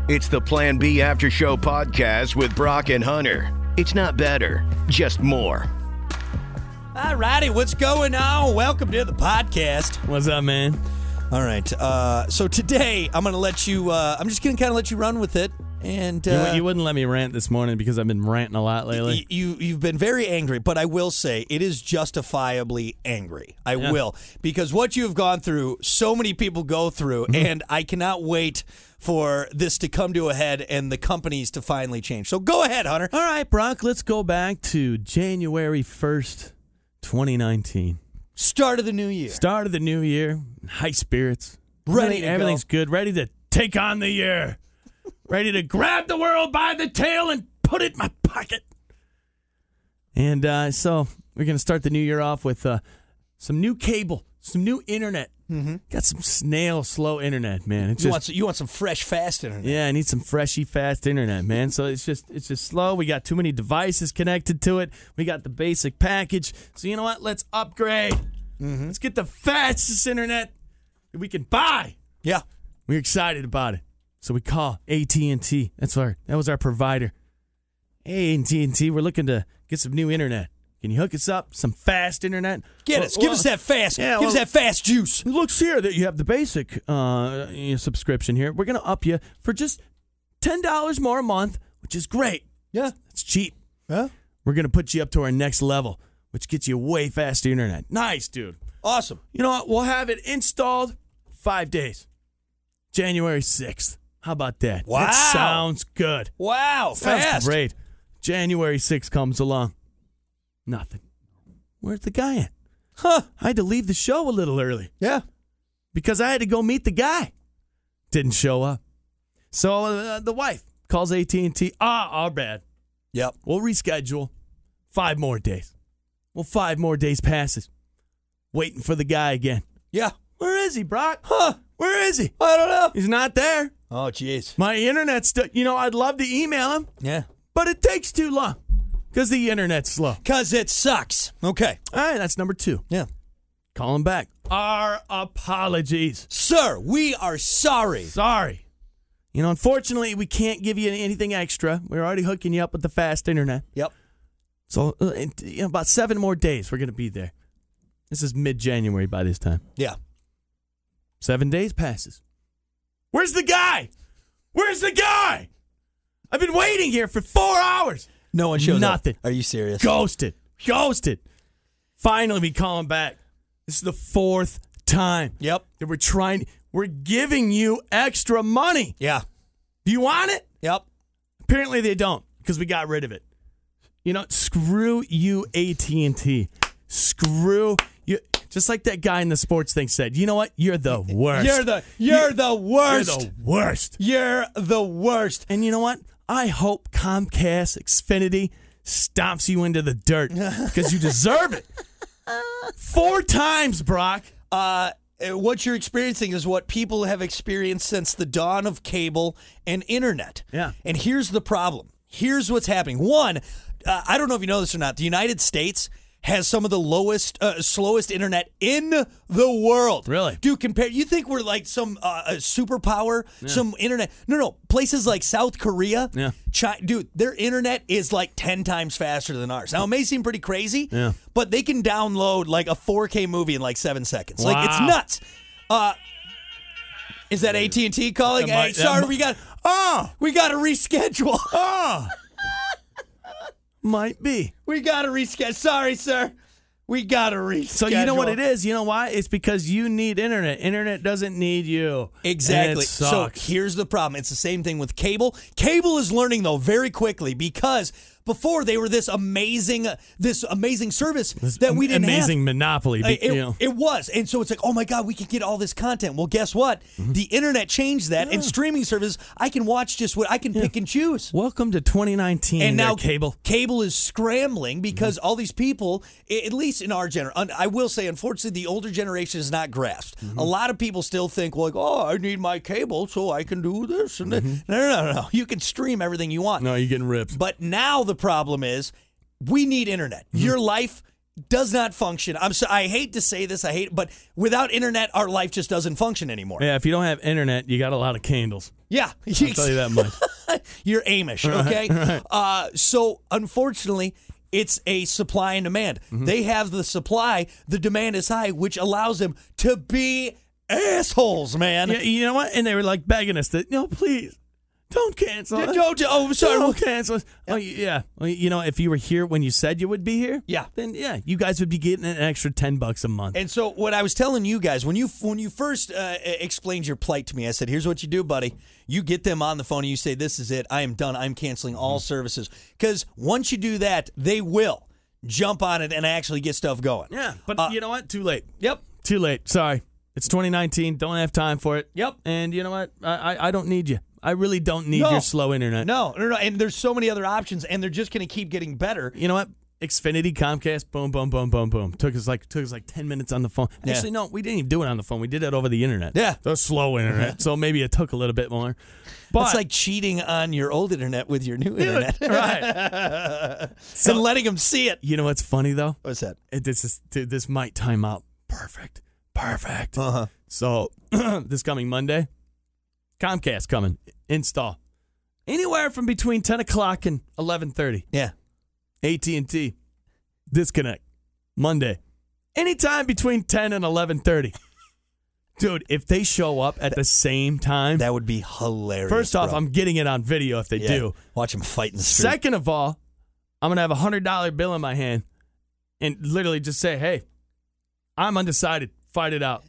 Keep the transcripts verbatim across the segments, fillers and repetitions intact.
It's the Plan B After Show podcast with Brock and Hunter. It's not better, just more. All righty, what's going on? Welcome to the podcast. What's up, man? All right, uh, so today I'm going to let you, uh, I'm just going to kind of let you run with it. And uh, you, you wouldn't let me rant this morning because I've been ranting a lot lately. Y- you, you've been very angry, but I will say it is justifiably angry. I Yeah. will. Because what you have gone through, so many people go through, Mm-hmm. and I cannot wait for this to come to a head and the companies to finally change. So go ahead, Hunter. All right, Brock, let's go back to January first, twenty nineteen. Start of the new year. Start of the new year, high spirits. Ready Everything- to Everything's go. good, ready to take on the year. Ready to grab the world by the tail and put it in my pocket. And uh, so we're going to start the new year off with uh, some new cable, some new internet. Mm-hmm. Got some snail slow internet, man. It's You just, want, some, you want some fresh, fast internet. yeah, I need some freshy fast internet, man. So it's just it's just slow. We got too many devices connected to it. We got the basic package. So you know what? Let's upgrade. Mm-hmm. Let's get the fastest internet that we can buy. Yeah. We're excited about it. So we call A T and T. That's our that was our provider. Hey, A T and T, we're looking to get some new internet. Can you hook us up? Some fast internet? Get Well, us. Give well, us that fast. yeah, Give us well- that fast juice. It looks here that you have the basic uh, you know, subscription here. We're going to up you for just ten dollars more a month, which is great. Yeah. It's cheap. Yeah. We're going to put you up to our next level, which gets you way faster internet. Nice, dude. Awesome. You know what? We'll have it installed five days. January sixth. How about that? Wow. That sounds good. Wow. Sounds Fast. great. January sixth comes along. Nothing. Where's the guy at? Huh. I had to leave the show a little early Yeah. because I had to go meet the guy. Didn't show up. So uh, the wife calls A T and T. Ah, our bad. Yep. We'll reschedule. Five more days. Well, five more days passes. Waiting for the guy again. Yeah. Where is he, Brock? Huh. Where is he? I don't know. He's not there. Oh, jeez. My internet's still, you know, I'd love to email him, Yeah. but it takes too long because the internet's slow. Because it sucks. Okay. All right, that's number two. Yeah. Call him back. Our apologies. Sir, we are sorry. Sorry. You know, unfortunately, we can't give you anything extra. We're already hooking you up with the fast internet. Yep. So, uh, in, you know, about seven more days, we're going to be there. This is mid-January by this time. Yeah. Seven days passes. Where's the guy? Where's the guy? I've been waiting here for four hours. No one shows Nothing. up. Are you serious? Ghosted. Ghosted. Finally, we call him back. This is the fourth time Yep. that we're trying. We're giving you extra money. Yeah. Do you want it? Yep. Apparently they don't because we got rid of it. You know, screw you, A T and T. Screw you. Just like that guy in the sports thing said. You know what? You're the worst. You're the you're the You're worst. the worst. You're the worst. And you know what? I hope Comcast, Xfinity stomps you into the dirt because you deserve it. Four times, Brock. Uh, what you're experiencing is what people have experienced since the dawn of cable and internet. Yeah. And here's the problem. Here's what's happening. One, uh, I don't know if you know this or not. The United States has some of the lowest, uh, slowest internet in the world. Really? Dude, compare. You think we're like some uh, a superpower, some internet? No, no. Places like South Korea, Yeah. China, dude, their internet is like ten times faster than ours. Now, it may seem pretty crazy, Yeah. but they can download like a four K movie in like seven seconds. Like, it's Wow. nuts. Uh, is that A T and T calling? That Hey, might- that sorry, mi- we got oh, we got to reschedule. Oh. Might be. We got to reschedule. Sorry, sir. We got to reschedule. So you know what it is? You know why? It's because you need internet. Internet doesn't need you. Exactly. And it So sucks. here's the problem. It's the same thing with cable. Cable is learning though very quickly because before they were this amazing, this amazing service that we didn't amazing have. monopoly. Uh, be- It, you know. it was. And so it's like, oh my God, we can get all this content. Well, guess what? Mm-hmm. The internet changed that. And streaming service, I can watch just what I can pick and choose. Welcome to twenty nineteen. And now there, cable. cable is scrambling because Mm-hmm. all these people, i- at least in our generation, I will say, unfortunately, the older generation is not grasped. Mm-hmm. A lot of people still think, like, oh, I need my cable so I can do this. And that. No, no, no, no. You can stream everything you want. Mm-hmm. No, you're getting ripped. But now the problem is we need internet. Mm-hmm. Your life does not function. I'm so, I hate to say this, I hate, but without internet, our life just doesn't function anymore. Yeah, if you don't have internet, you got a lot of candles. Yeah, I'll tell you that much. You're Amish, okay? Right, right. Uh, so unfortunately, it's a supply and demand. Mm-hmm. They have the supply, the demand is high, which allows them to be assholes, man. Yeah, you know what? And they were like begging us that, no, please, don't cancel. Yeah, us. don't- oh, I'm sorry. Don't cancel. us. Oh, yeah. Well, you know, if you were here when you said you would be here, Yeah. then yeah, you guys would be getting an extra ten bucks a month. And so what I was telling you guys, when you when you first uh, explained your plight to me, I said, here's what you do, buddy. You get them on the phone and you say, this is it. I am done. I'm canceling all services. Because once you do that, they will jump on it and actually get stuff going. yeah, but Uh, you know what? Too late. Yep. Too late. Sorry. It's twenty nineteen. Don't have time for it. Yep. And you know what? I I, I don't need you. I really don't need No. your slow internet. No, no, no. And there's so many other options, and they're just going to keep getting better. You know what? Xfinity, Comcast, boom, boom, boom, boom, boom. Took us like took us like ten minutes on the phone. Yeah. Actually, no, we didn't even do it on the phone. We did it over the internet. Yeah. the slow internet. So maybe it took a little bit more. But It's like cheating on your old internet with your new internet. right. And letting them see it. You know what's funny though? What's that? It, this is this might time out. Perfect. Perfect. Uh-huh. So this coming Monday, Comcast coming. Install. Anywhere from between ten o'clock and eleven thirty. Yeah. A T and T. Disconnect. Monday. Anytime between ten and eleven thirty. Dude, if they show up at the same time, That would be hilarious. first off, bro. I'm getting it on video if they Yeah. do. Watch them fight in the street. Second of all, I'm going to have a one hundred dollar bill in my hand and literally just say, hey, I'm undecided. Fight it out.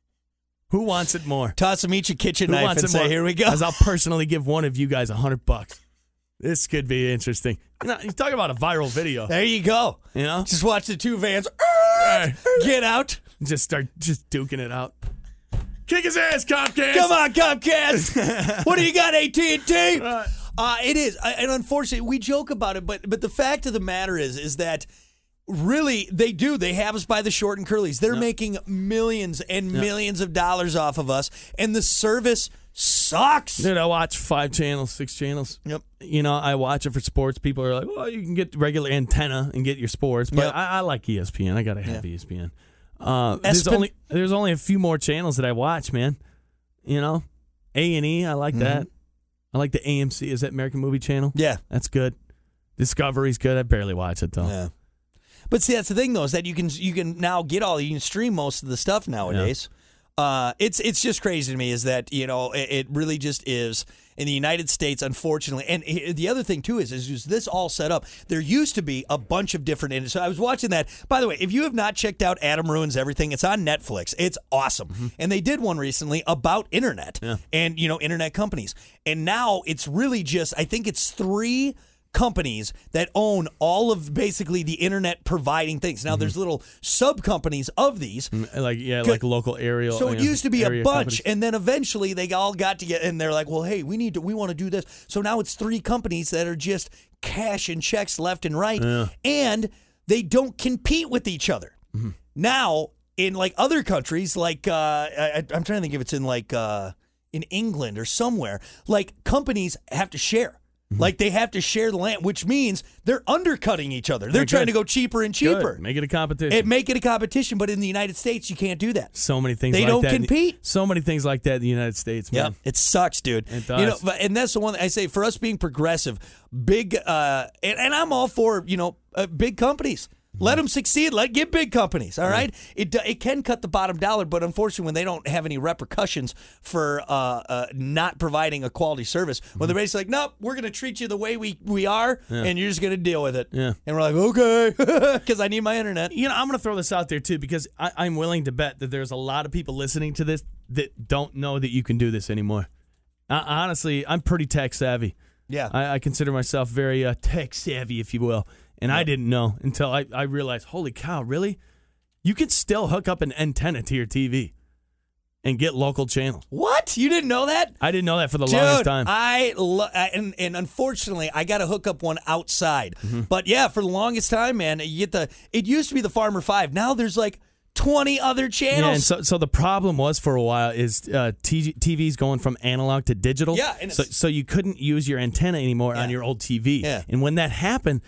Who wants it more? Toss them each a kitchen Who knife wants and it say, more? here we go. As I'll personally give one of you guys a hundred bucks. This could be interesting. You know, you talk about a viral video. There you go. You know, Just watch the two vans Right. get out. just start just duking it out. Kick his ass, Comcast. Come on, Comcast. What do you got, A T and T? Right. Uh, it is, I- and unfortunately, we joke about it, but but the fact of the matter is, is that really they do. They have us by the short and curlies. They're making millions and millions of dollars off of us, and the service sucks. Dude, I watch five channels, six channels. Yep. You know, I watch it for sports. People are like, well, you can get regular antenna and get your sports. But Yep. I, I like E S P N. I got to have Yeah. E S P N. Uh, there's, Espen- only, there's only a few more channels that I watch, man. You know, A and E, I like that. I like the A M C. Is that American Movie Channel? Yeah. That's good. Discovery's good. I barely watch it, though. Yeah. But see, that's the thing, though, is that you can you can now get all you can stream most of the stuff nowadays. Uh, it's it's just crazy to me is that you know it, it really just is in the United States, unfortunately. And i- the other thing too is is, is this all set up? There used to be a bunch of different. And so I was watching that. By the way, if you have not checked out Adam Ruins Everything, it's on Netflix. It's awesome. And they did one recently about internet and you know internet companies. And now it's really just I think it's three companies that own all of basically the internet providing things. Now there's little sub companies of these. Like, yeah, like local aerial. So it you know, used to be a area bunch, companies. and then eventually they all got together, and they're like, "Well, hey, we need to, we want to do this." So now it's three companies that are just cashing checks left and right, and they don't compete with each other. Mm-hmm. Now, in like other countries, like uh, I, I'm trying to think if it's in like uh, in England or somewhere, like companies have to share. Mm-hmm. Like they have to share the land, which means they're undercutting each other. They're Yeah, trying good. to go cheaper and Good. cheaper. Make it a competition. It make it a competition, but in the United States, you can't do that. So many things They like don't that. in- compete. So many things like that in the United States, Yeah, man. it sucks, dude. It does. You know, but- and that's the one that I say for us being progressive, big, uh, and, and I'm all for you know uh, big companies. Let them succeed. Let get big companies. All right, it do- it can cut the bottom dollar, but unfortunately, when they don't have any repercussions for uh, uh, not providing a quality service, when they're basically like, "Nope, we're going to treat you the way we we are, and you're just going to deal with it." Yeah. And we're like, "Okay," because I need my internet. You know, I'm going to throw this out there, too, because I, I'm willing to bet that there's a lot of people listening to this that don't know that you can do this anymore. Uh, honestly, I'm pretty tech savvy. Yeah. I, I consider myself very uh, tech savvy, if you will. And I didn't know until I, I realized, holy cow, really? You can still hook up an antenna to your T V and get local channels. What? You didn't know that? I didn't know that for the Dude, longest time. I lo- and and unfortunately, I got to hook up one outside. Mm-hmm. But yeah, for the longest time, man, you get the. It used to be the Farmer Five. Now there's like twenty other channels. Yeah, and so so the problem was for a while is uh, T- TVs going from analog to digital. Yeah, and so it's- so you couldn't use your antenna anymore on Yeah. your old T V. Yeah. And when that happened,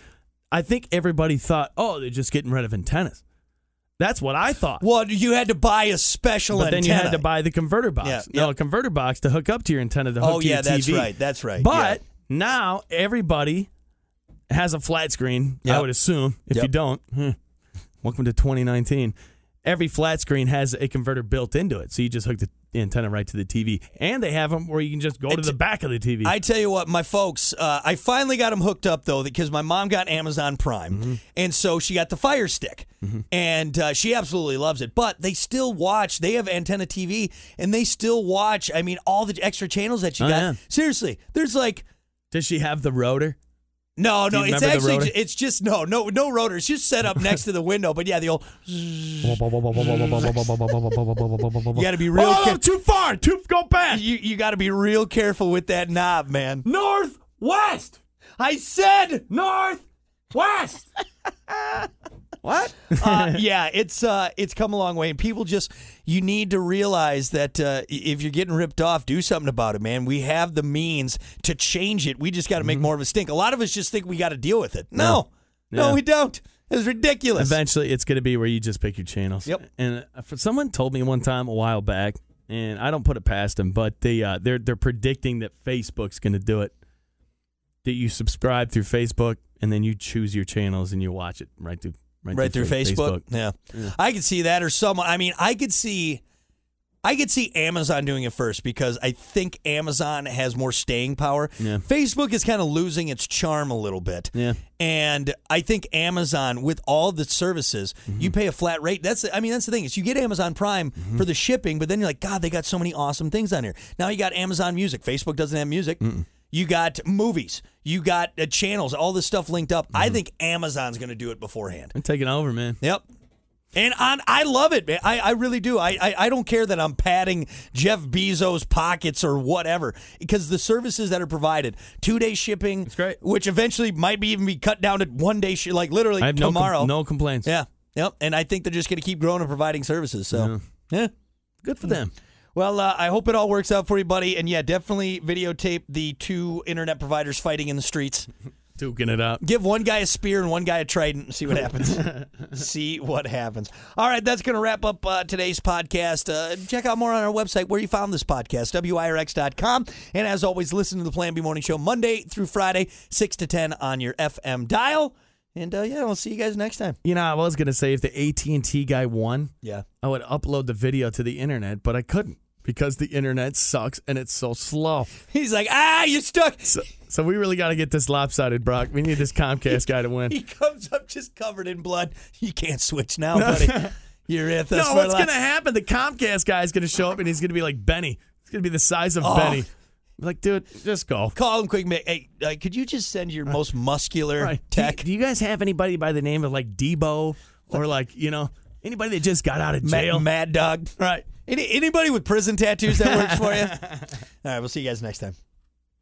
I think everybody thought, oh, they're just getting rid of antennas. That's what I thought. Well, you had to buy a special but antenna. then you had to buy the converter box. Yeah, No, yep. a converter box to hook up to your antenna to hook Oh, to yeah, your T V. that's right. That's right. But yeah. now everybody has a flat screen, Yep. I would assume. If Yep. you don't, hmm, welcome to twenty nineteen. Every flat screen has a converter built into it. So you just hook the antenna right to the T V. And they have them where you can just go to the back of the T V. I tell you what, my folks, uh, I finally got them hooked up, though, because my mom got Amazon Prime. Mm-hmm. And so she got the Fire Stick. Mm-hmm. And uh, she absolutely loves it. But they still watch. They have antenna T V, and they still watch, I mean, all the extra channels that you Oh, got. yeah. Seriously, there's like... Does she have the rotor? No, Do no, you it's remember the actually, rotor? ju- it's just, no, no, no rotor. It's just set up next to the window. But yeah, the old... You got to be real Oh, careful. too far. Too go back. You, you got to be real careful with that knob, man. Northwest. I said... Northwest. What? uh, yeah, it's uh, it's come a long way, and people just you need to realize that uh, if you're getting ripped off, do something about it, man. We have the means to change it. We just got to make more of a stink. A lot of us just think we got to deal with it. No, no, Yeah. we don't. It's ridiculous. Eventually, it's going to be where you just pick your channels. Yep. And uh, for someone told me one time a while back, and I don't put it past them, but they uh, they're they're predicting that Facebook's going to do it. That you subscribe through Facebook, and then you choose your channels and you watch it right through. Right, right through fa- Facebook. Yeah. Yeah. I could see that, or someone. I mean, I could see, I could see Amazon doing it first because I think Amazon has more staying power. Yeah. Facebook is kind of losing its charm a little bit. Yeah. And I think Amazon, with all the services, Mm-hmm. you pay a flat rate. That's, I mean, that's the thing is you get Amazon Prime Mm-hmm. for the shipping, but then you're like, God, they got so many awesome things on here. Now you got Amazon Music. Facebook doesn't have music. Mm-mm. You got movies. You got uh, channels. All this stuff linked up. Mm-hmm. I think Amazon's going to do it beforehand. I'm taking over, man. Yep. And on, I love it, man. I, I really do. I, I I don't care that I'm padding Jeff Bezos' pockets or whatever, because the services that are provided, two day shipping, It's great. which eventually might be even be cut down to one day, sh- like literally I have no com- tomorrow. no complaints. Yeah. Yep. And I think they're just going to keep growing and providing services. So, yeah. Good for them. Well, uh, I hope it all works out for you, buddy. And yeah, definitely videotape the two internet providers fighting in the streets. Duking it up. Give one guy a spear and one guy a trident and see what happens. see what happens. All right, that's going to wrap up uh, today's podcast. Uh, check out more on our website where you found this podcast, W I R X dot com. And as always, listen to the Plan B Morning Show Monday through Friday, six to ten on your F M dial. And uh, yeah, we'll see you guys next time. You know, I was going to say if the A T and T guy won, Yeah. I would upload the video to the internet, but I couldn't because the internet sucks and it's so slow. He's like, ah, you're stuck. So, so we really got to get this lopsided, Brock. We need this Comcast guy to win. He comes up just covered in blood. You can't switch now, buddy. You're at No, what's going to happen? The Comcast guy is going to show up and he's going to be like Benny. He's going to be the size of Oh. Benny. Like, dude, just go. Call him quick. ma- Hey, uh, could you just send your most muscular Right. Do you, tech? do you guys have anybody by the name of like Debo or like, you know, anybody that just got out of Ma- jail? Mad Dog. Right. Any, anybody with prison tattoos that works for you? All right, we'll see you guys next time.